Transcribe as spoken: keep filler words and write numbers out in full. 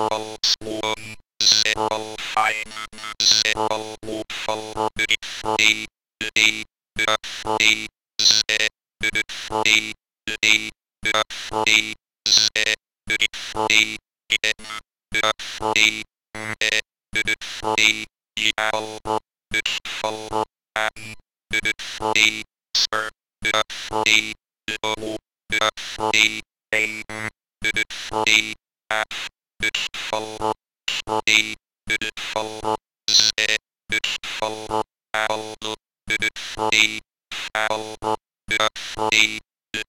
zero one zero five zero four three D three Z three D three Z three M three M three L four and three Sir three O three A three F four three four Z four L three L three